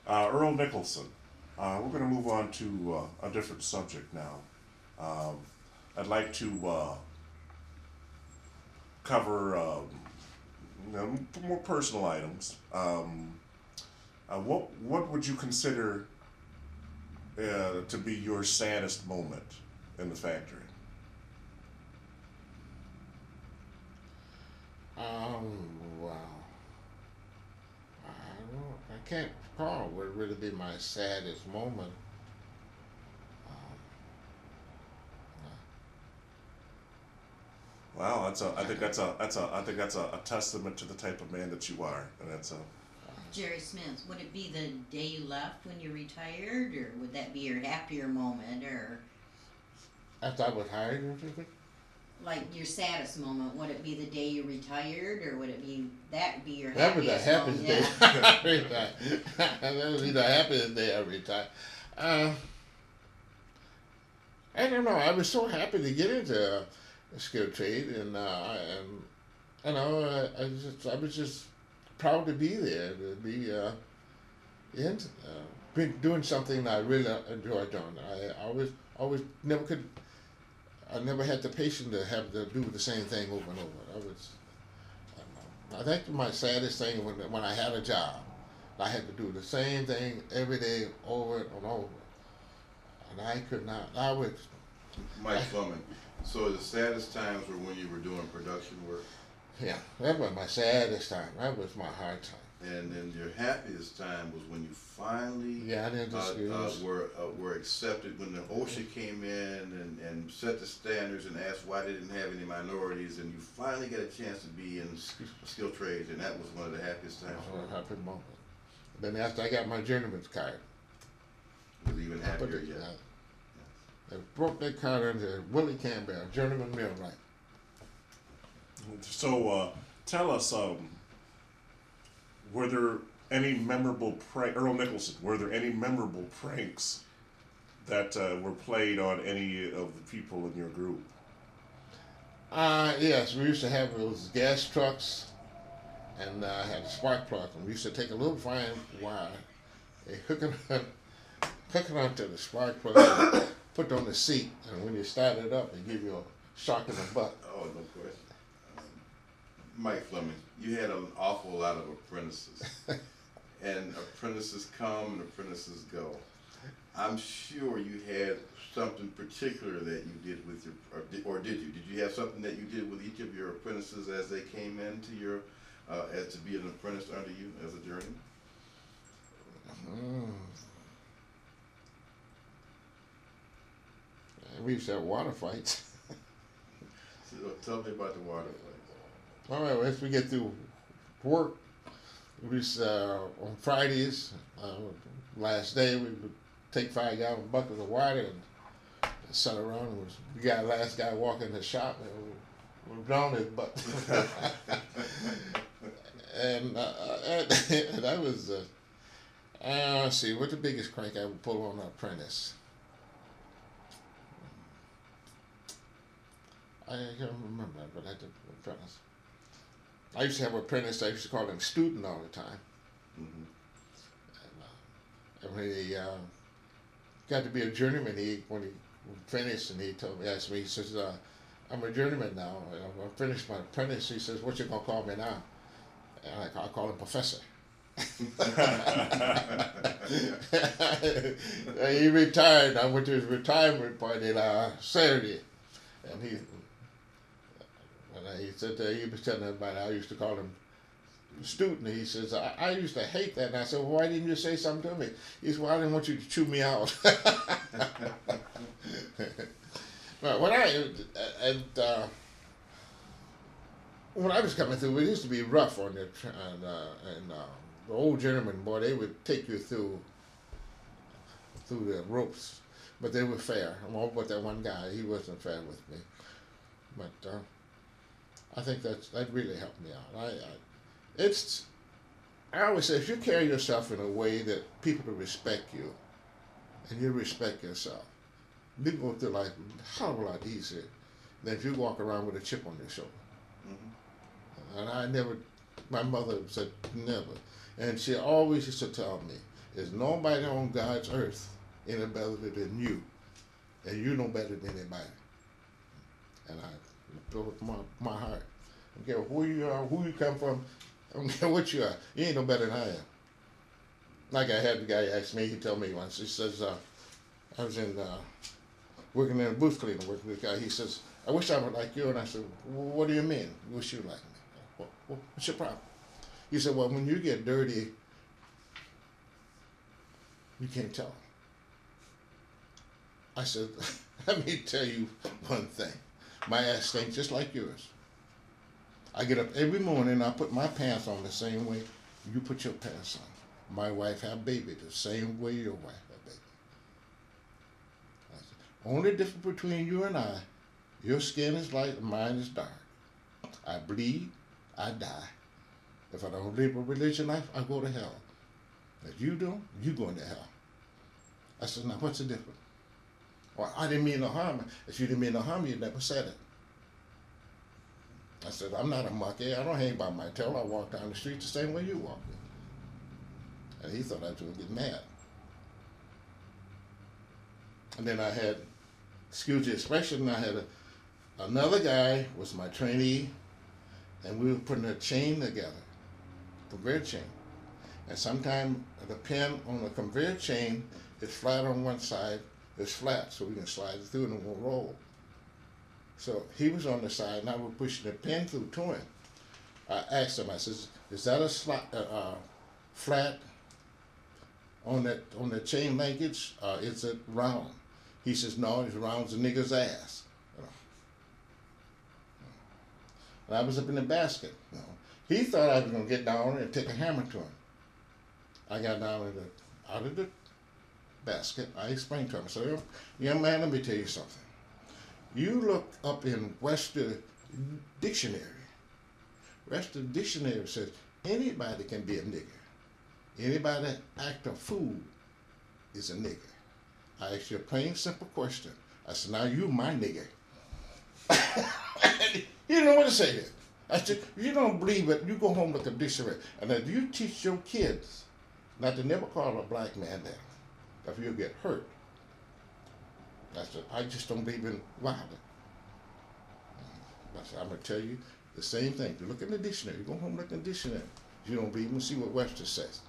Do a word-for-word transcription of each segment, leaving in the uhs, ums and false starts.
Uh, Earl Nicholson. Uh, we're going to move on to uh, a different subject now. Um, I'd like to uh, cover um, you know, more personal items. Um, uh, what what would you consider uh, to be your saddest moment in the factory? Um, wow. I don't, I can't recall what would really be my saddest moment. Um, Wow, that's a. I think that's a. That's a. I think that's a, a testament to the type of man that you are, and that's a. Jerry Smith, would it be the day you left when you retired, or would that be your happier moment, or after I was hired or something? like your saddest moment? Would it be the day you retired, or would it be that would be your That was the happiest happiest moment? day Yeah. I retired. That would be the happiest day I retired. Uh, I don't know. I was so happy to get into uh, a skilled trade, and uh, I, and you know, I, I just I was just proud to be there, to be uh, in, uh, been doing something I really enjoy doing. I always always never could. I never had the patience to have to do the same thing over and over. I was. I, don't know. I think my saddest thing when when I had a job, I had to do the same thing every day over and over, and I could not. I was. Mike Fleming. So the saddest times were when you were doing production work, Yeah, that was my saddest time. That was my hard time. and then your happiest time was when you finally Yeah, I didn't uh, uh, excuse. were uh, were accepted when the OSHA came in and, and set the standards and asked why they didn't have any minorities, and you finally got a chance to be in s- skilled trades, and that was one of the happiest times. That was a happy moment. Then after I got my journeyman's card, It was even I put happier it, yet. uh, they broke that card into Willie Campbell, journeyman millwright. So uh, tell us, um, were there any memorable prank? Earl Nicholson. Were there any memorable pranks that uh, were played on any of the people in your group? Uh, yes, we used to have those gas trucks, and uh, had a spark plug, and we used to take a little fine wire, they hook it on, hook it onto the spark plug, and put it on the seat, and when you start it up, it give you a shock in the butt. Oh, no question. Um, Mike Fleming, you had an awful lot of apprentices, and apprentices come and apprentices go. I'm sure you had something particular that you did with your, or did, or did you? Did you have something that you did with each of your apprentices as they came into your, uh, as to be an apprentice under you as a journeyman? Mm. And we used to have water fights. So tell me about the water fights. All right, once we get through work, we used to, uh, on Fridays, uh, last day, we would take five gallon buckets of water and sat around and was, we got the last guy walking the shop and we, we drowned his butt. and, uh, and, and that was, uh, uh, let's see, what's the biggest crank I would pull on an apprentice? I can't remember, but I did apprentice. I used to have an apprentice, I used to call him student all the time. Mm-hmm. And, uh, and when he uh, got to be a journeyman, he when he finished and he told me, asked me, he says, uh, I'm a journeyman now. I'm finished my apprentice. He says, what you gonna call me now? And I, I call him professor. And he retired. I went to his retirement party last Saturday, and he and he said that he was telling everybody I used to call him student. He says I, I used to hate that, and I said, well, why didn't you say something to me? He said, well, I didn't want you to chew me out. But when I and uh, when I was coming through, it used to be rough on the tr- and uh, and uh, the old gentlemen, boy, they would take you through through the ropes, but they were fair. I'm all but that one guy, he wasn't fair with me, but uh, I think that's that really helped me out. I, I it's I always say if you carry yourself in a way that people will respect you, and you respect yourself, you go through life a hell of a lot easier than if you walk around with a chip on your shoulder. Mm-hmm. And I never, my mother said never. And she always used to tell me, There's nobody on God's earth any better than you, and you no better than anybody. And I feel it from my, my heart. I don't care who you are, who you come from. I don't care what you are. You ain't no better than I am. Like I had the guy ask me, he told me once, he says, uh, I was in, uh, working in a booth cleaner, working with a guy, he says, I wish I were like you. And I said, well, what do you mean, you wish you were like me? What, what, what's your problem? He said, well, when you get dirty, you can't tell. I said, let me tell you one thing. My ass stinks just like yours. I get up every morning, I put my pants on the same way you put your pants on. My wife have baby the same way your wife have baby. I said, only difference between you and I, your skin is light and mine is dark. I bleed, I die. If I don't live a religion life, I go to hell. If you don't, you going to hell. I said, now what's the difference? Well, I didn't mean no harm. If you didn't mean no harm, you'd never said it. I said, I'm not a monkey. I don't hang by my tail. I walk down the street the same way you walk. And he thought I was going to get mad. And then I had, excuse the expression, I had a, another guy was my trainee, and we were putting a chain together, conveyor chain. And sometimes the pin on the conveyor chain is flat on one side, it's flat, so we can slide it through and it won't roll. So he was on the side, and I was pushing the pin through to him. I asked him, I says, is that a slot, uh, uh, flat on that on the chain linkage, or is it round? He says, no, it's round as a nigger's ass. And I was up in the basket. You know. He thought I was going to get down and take a hammer to him. I got down in the, out of the basket. I explained to him, I said, young man, let me tell you something. You look up in Webster Dictionary. Webster Dictionary says anybody can be a nigger. Anybody that act a fool is a nigger. I asked you a plain, simple question. I said, now you my nigger. He didn't know what to say there. I said, if you don't believe it, you go home with a dictionary. And then you teach your kids not to never call a black man that, if you'll get hurt. I said, I just don't believe in violence. I said, I'm going to tell you the same thing. You look in the dictionary. You go home and look in the dictionary. If you don't believe me, see what Webster says.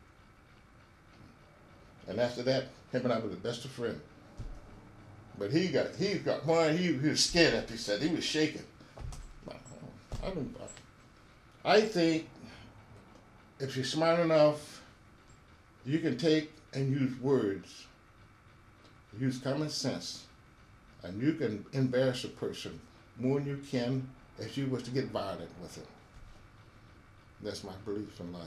And after that, him and I were the best of friends. But he got, he got one, he, he was scared after he said, he was shaking. I, don't, I think if you're smart enough, you can take and use words, use common sense, and you can embarrass a person more than you can if you was to get violent with him. That's my belief in life.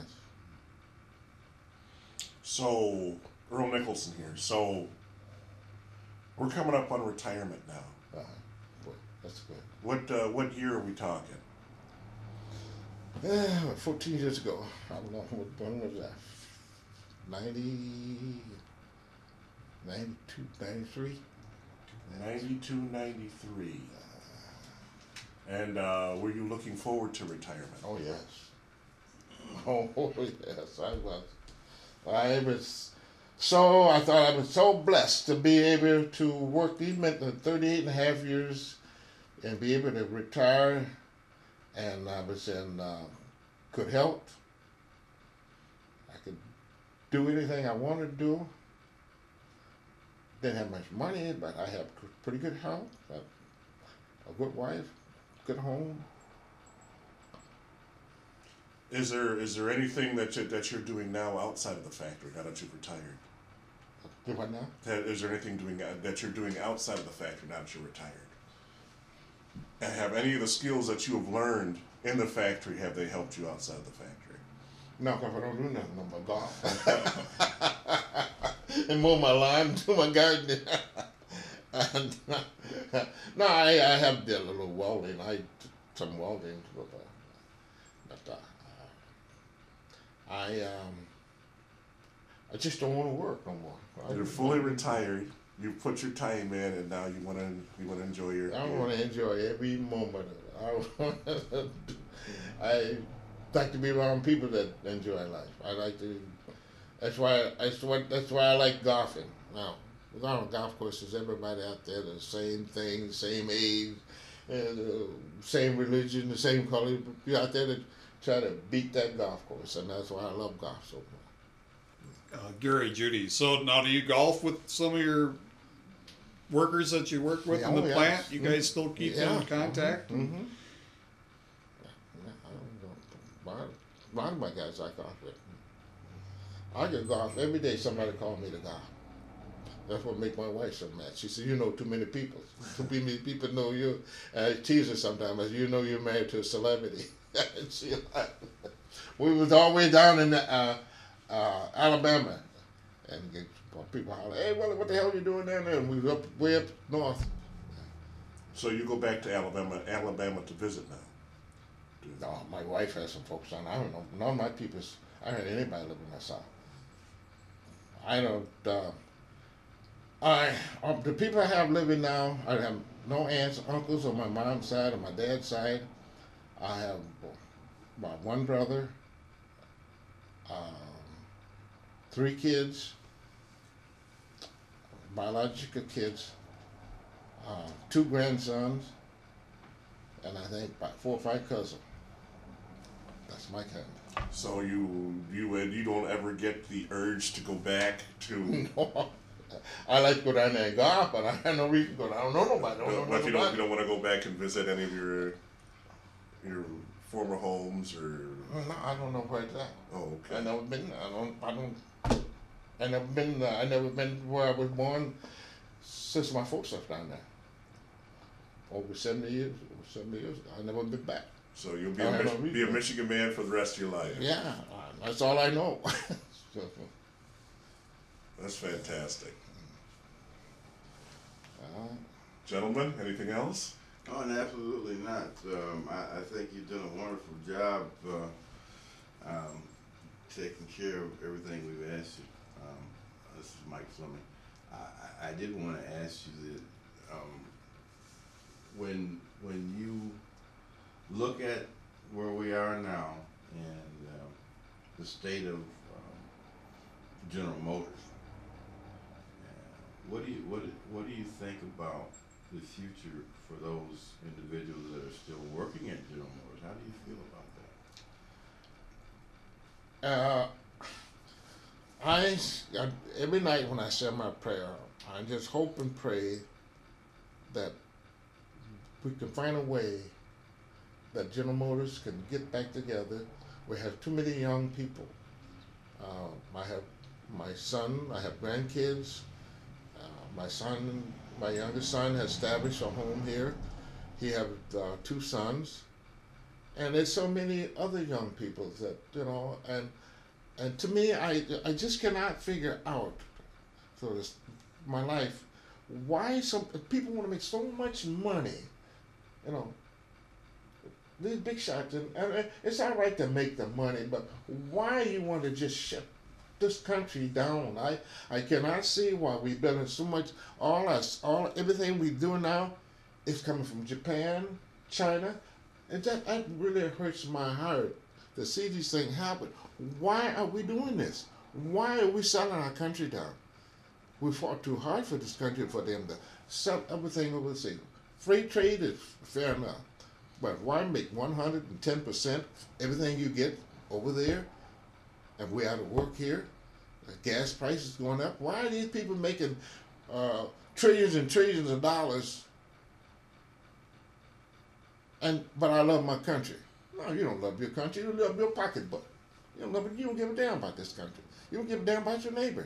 So, Earl Nicholson here. So, we're coming up on retirement now. Uh, well, that's good. What uh, what year are we talking? Yeah, fourteen years ago. I don't know, when was that? ninety, ninety-two, ninety-three? ninety-two, ninety-three. And uh, were you looking forward to retirement? Oh, yes. Oh, yes, I was. I was so, I thought I was so blessed to be able to work even at the thirty-eight and a half years and be able to retire. And I was in uh, good health. I could do anything I wanted to do. Didn't have much money, but I have pretty good health, a good wife, good home. Is there is there anything that you, that you're doing now outside of the factory now that you've retired? Do what now? Is there anything doing that you're doing outside of the factory now that you're retired? And have any of the skills that you have learned in the factory, have they helped you outside of the factory? No, because I don't do nothing on my golf. And mow my lawn, do my garden. And, no, I, I have done a little welding. I did some welding, but, uh, but uh, I um, I just don't want to work no more. I, You're fully retired. You put your time in, and now you want to you want to enjoy your. I your, want to enjoy every moment of it. I, I like to be around people that enjoy life. I like to That's why that's what that's why I like golfing. Now, with all the golf courses, everybody out there the same thing, same age, and uh, same religion, the same color. You're out there to try to beat that golf course, and that's why I love golf so much. Uh, Gary, Judy. So now, do you golf with some of your workers that you work with Yeah, in the oh, yeah. plant? You guys still keep Yeah. in contact? Mm-hmm. Yeah, I don't know. A lot, a lot of my guys I golf with. I get golf every day. Somebody call me to golf. That's what make my wife so mad. She said, "You know too many people. Too many people know you." And I tease her sometimes. I said, "You know you're married to a celebrity." And she laughed. We was all the way down in uh, uh, Alabama, and get, people holler, "Hey, what, what the hell are you doing down there?" And we was up way up north. So you go back to Alabama, Alabama to visit now. No, my wife has some folks on. I don't know. None of my people's. I heard anybody live in the South. I don't. Uh, I um, the people I have living now. I have no aunts, uncles on my mom's side or my dad's side. I have my one brother, um, three kids, biological kids, uh, two grandsons, and I think about four or five cousins. That's my kind. So you you and you don't ever get the urge to go back to. I like to go down there and golf, but I have no reason to go. I don't know nobody. I don't know But if you don't, nobody. you don't want to go back and visit any of your your former homes or. No, I don't know where it's at. Oh, I okay. never been. I don't. I don't. I never been. Uh, I never been where I was born since my folks left down there. Over seventy years. Over seventy years. I never been back. So you'll be I a, have no Mich- be a reason. Michigan man for the rest of your life. Yeah, uh, that's all I know. So, That's fantastic. uh, Gentlemen, anything else? Oh, and absolutely not. Um, I, I think you've done a wonderful job uh, um, taking care of everything we've asked you. Um, this is Mike Fleming. I, I, I did want to ask you that um, when when you look at where we are now and uh, the state of um, General Motors, uh, what do you what what do you think about the future for those individuals that are still working at General Motors? How do you feel about that? Uh, I, I every night when I say my prayer, I just hope and pray that we can find a way that General Motors can get back together. We have too many young people. Uh, I have my son. I have grandkids. Uh, my son, my youngest son, has established a home here. He has uh, two sons, and there's so many other young people that you know. And and to me, I I just cannot figure out for this my life why some people want to make so much money, you know. These big shots, and, and it's all right to make the money, but why you want to just shut this country down? I I cannot see why we building so much. All us, all everything we do now, is coming from Japan, China, and that that really hurts my heart to see these things happen. Why are we doing this? Why are we selling our country down? We fought too hard for this country for them to sell everything overseas. Free trade is fair enough. But why make one hundred ten percent everything you get over there, and we out of work here? The gas prices going up. Why are these people making uh, trillions and trillions of dollars? And but I love my country. No, you don't love your country. You love your pocketbook. You don't love it. You don't give a damn about this country. You don't give a damn about your neighbor.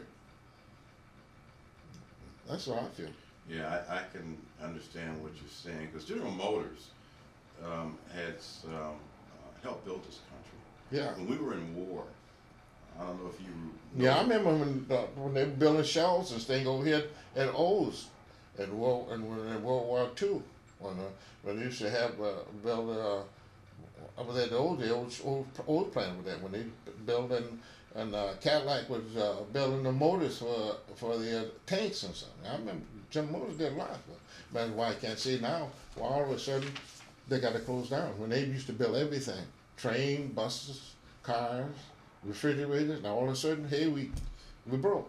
That's what I feel. Yeah, I, I can understand what you're saying because General Motors um, has um, uh, helped build this country. Yeah. When we were in war, I don't know if you. Know, Yeah, I remember when uh, when they were building shells and things over here at O's in World in, in World War Two, when uh, when they used to have uh, build uh, over there the old the old old, old plant over there when they building and uh, Cadillac was uh, building the motors for for the uh, tanks and something. I remember General Motors did a lot, but that's why I can't see now. Well, all of a sudden they got to close down when they used to build everything: train, buses, cars, refrigerators, and all of a sudden, hey, we we broke.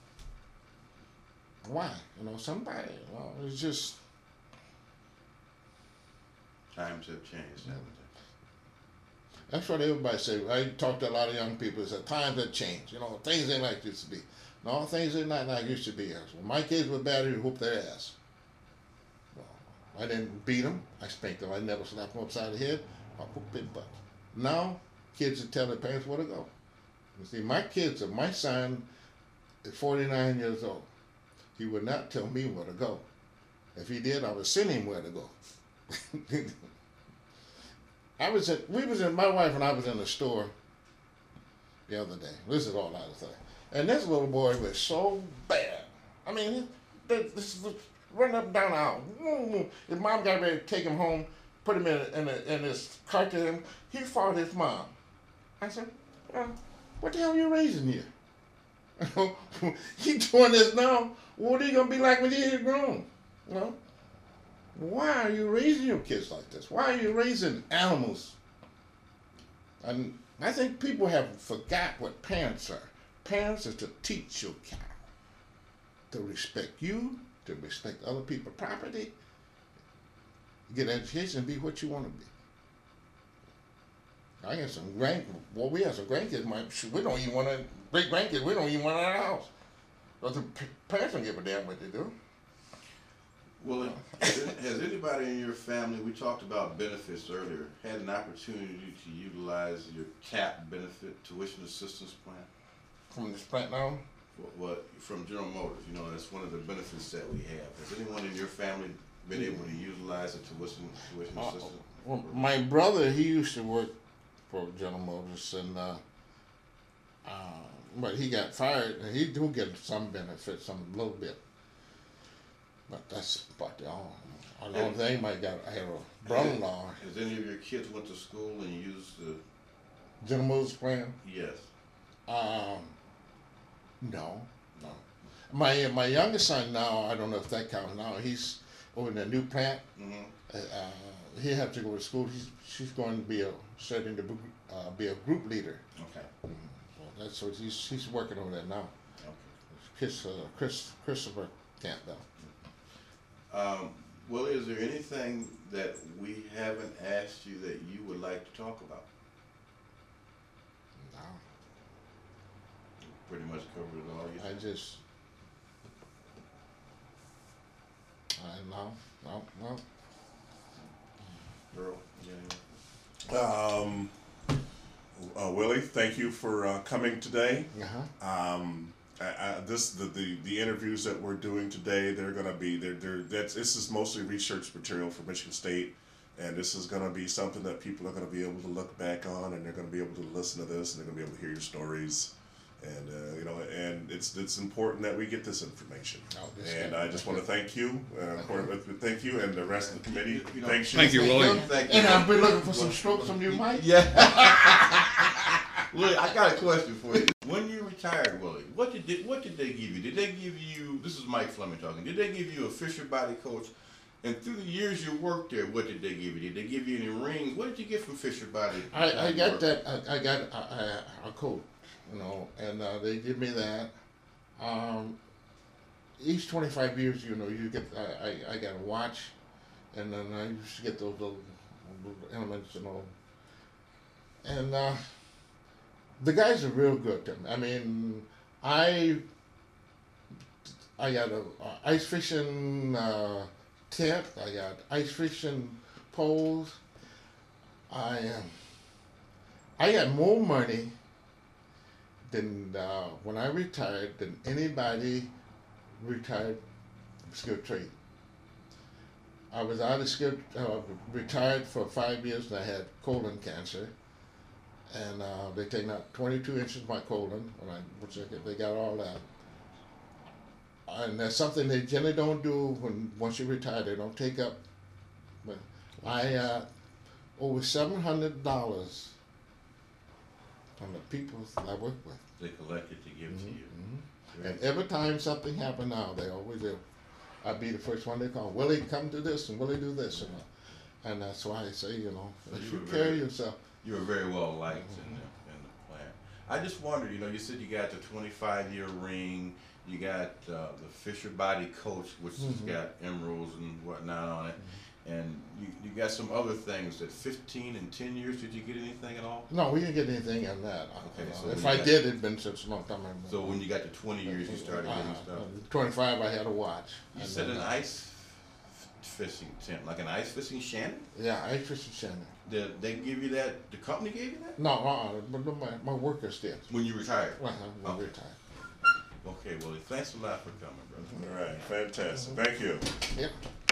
Why? You know, somebody. You know, it's just. Times have changed, haven't That's what everybody say. I talk to a lot of young people. Say times have changed. You know, things ain't like it used to be. No, things ain't not like it used to be. When my kids were bad, you whoop their ass. Well, I didn't beat them. I spanked them. I never slapped them upside the head. I whooped their butt. Now, kids will tell their parents where to go. You see, my kids, my son is forty-nine years old. He would not tell me where to go. If he did, I would send him where to go. I was at, we was in, my wife and I was in the store the other day. This is all I was saying. And this little boy was so bad. I mean, this, this was running up and down the aisle. His mom got ready to take him home, put him in, in, a, in his car to him. He fought his mom. I said, well, what the hell are you raising here? He doing this now. What are you going to be like when you get grown? Well, why are you raising your kids like this? Why are you raising animals? And I think people have forgot what parents are. Parents is to teach your child to respect you, to respect other people's property, get an education, and be what you want to be. I got some grand, well, we have some grandkids. My, we don't even want to, great grandkids, we don't even want in our house. But the parents don't give a damn what they do. Well, has anybody in your family, we talked about benefits earlier, had an opportunity to utilize your C A P benefit tuition assistance plan? From this plant now? What, what from General Motors, you know, that's one of the benefits that we have. Has anyone in your family been able to utilize a tuition tuition Uh, assistance? well, my brother, he used to work for General Motors, and uh, uh, but he got fired, and he do get some benefits, some little bit. But that's about the only, the only thing. My got I have a brother-in-law. Has any of your kids went to school and used the? General Motors plan? Yes. Um, no, no. My my youngest son now, I don't know if that counts now. He's over in a new plant. Mm-hmm. Uh, uh, he had to go to school. He's she's going to be a studying to be, uh, be a group leader. Okay. Mm-hmm. So that's what he's he's working over there now. Okay. Chris uh, Chris Christopher Campbell. Um, well, is there anything that we haven't asked you that you would like to talk about? No, Pretty much covered it all. You I think? just I no no no. Earl, yeah. Um, uh, Willie, thank you for uh, coming today. Uh-huh. Um, I, I, this the, the the interviews that we're doing today, they're gonna be they're, they're that's this is mostly research material for Michigan State, and this is gonna be something that people are gonna be able to look back on, and they're gonna be able to listen to this, and they're gonna be able to hear your stories, and uh, you know, and it's it's important that we get this information. Oh, this And guy. I just want to thank you, uh, for, thank you, and the rest of the committee. You know, Thank you. Thank you, Willie. Thank you. And I've been looking for some strokes from you, Mike. Yeah. Look, I got a question for you. When you retired, Willie, what did they, what did they give you? Did they give you? This is Mike Fleming talking. Did they give you a Fisher Body coach? And through the years you worked there, what did they give you? Did they give you any rings? What did you get from Fisher Body? I, I got that. I, I got a, a, a coat, you know, and uh, they give me that. Um, each twenty-five years, you know, you get. I, I, I got a watch, and then I used to get those little, little elements, you know. And uh, the guys are real good to me. I mean, I I got a, a ice fishing uh, tent. I got ice fishing poles. I um, I got more money than uh, when I retired than anybody retired from skilled trade. I was out of skilled, uh, retired for five years, and I had colon cancer. And uh, they taken out twenty-two inches of my colon, and I, which I, they got all that. And that's something they generally don't do when once you retire. They don't take up. But I uh, over seven hundred dollars from the people that I work with. They collected to give to you. Mm-hmm. And every time something happened now, they always do. I'd be the first one they call. Willie, come do this, and Willie do this, and uh, and that's why I say, you know, So you you should were carry very- yourself. You were very well liked in the in the plan. I just wondered, you know, you said you got the twenty-five year ring, you got uh, the Fisher Body Coach, which has Mhm. got emeralds and whatnot on it, and you, you got some other things. That fifteen and ten years, did you get anything at all? No, we didn't get anything on that. Okay, Uh, so if when I you got- did, it'd been such a long time ago. So when you got to twenty years, you started getting Uh, stuff. uh, Twenty-five, I had a watch. You And said then, an uh, ice f- fishing tent, like an ice fishing Shannon? Yeah, I fishing Shannon. Did they give you that? The company gave you that No, uh, but no, my, my workers did. when you retired? Uh-huh, when Okay. we retired. Okay, well, thanks a lot for coming, brother. All right, fantastic. Thank you. Yeah.